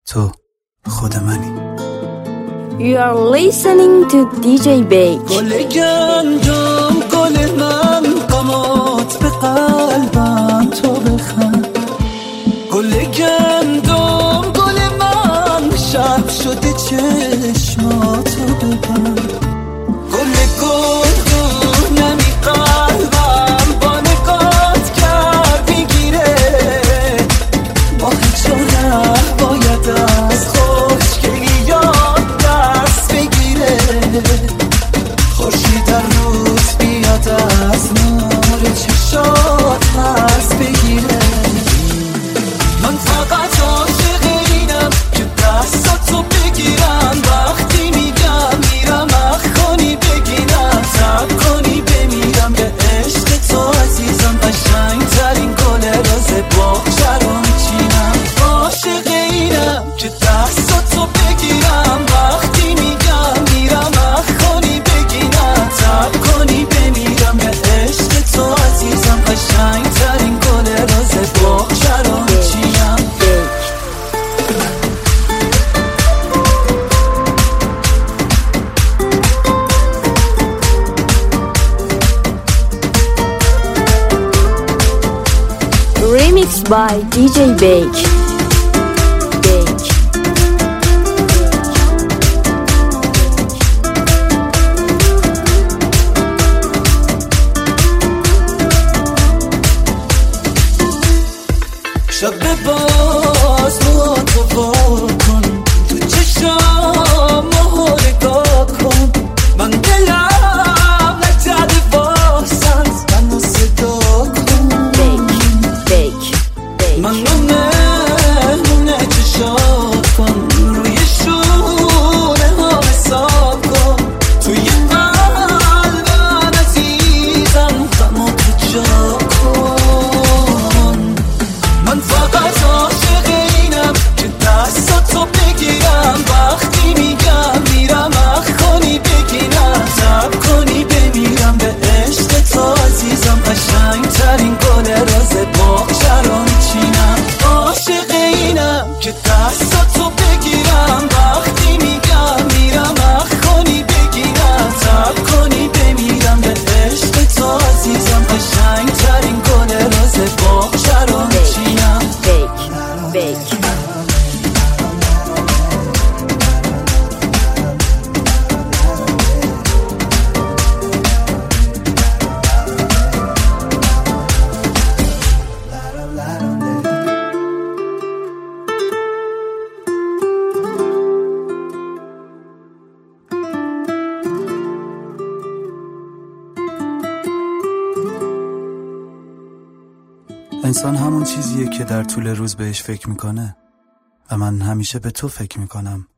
تو خود منی. You are listening to DJ Bake. گل گندم گل من قامت به قلبم تو بخند. گل گندم گل من شب شده چشماتو ببند. گل گل نمی قلبم با نگات کرد میگیره. با هیچ باید از خوشگلیات دست بگیره. خورشید در روز بیاد از نور چشات پس بگیره. من فقط عاشق اینم که دستاتو بگیرم وقتی میگم میرم اخونی بگیرم سب کنی بمیرم به عشق تو عزیزم. قشنگ ترین گل روز باغچه رو میچینم. عاشق اینم که دستاتو بگیرم وقتی میگم میرم اخونی بگیرم سب کنی بمیرم به عشق تو عزیزم. قشنگ ترین گل روز باغچه رو میچینم. Remix by DJ Bake. شب باز با تو کن تو چشام مهر نگاه کن. من دلم نزده واسط منو صدا کن. منو مهمونه چشات کن روی شونه ها حساب کن. توی قلبم عزیزم غمو تو جا کن. من فقط عاشق اینم که دستاتو بگیرم وقتی میگم میرم اخونی بگیرم سب کنی بمیرم به عشق تو عزیزم. قشنگ ترین گل روز باغچه رو میچینم. عاشق اینم که دستاتو بگیرم وقتی میگم میرم اخونی بگیرم سب کنی بمیرم به عشق تو عزیزم. قشنگ ترین گل روز باغچه رو میچینم. Bake. انسان همون چیزیه که در طول روز بهش فکر میکنه و من همیشه به تو فکر میکنم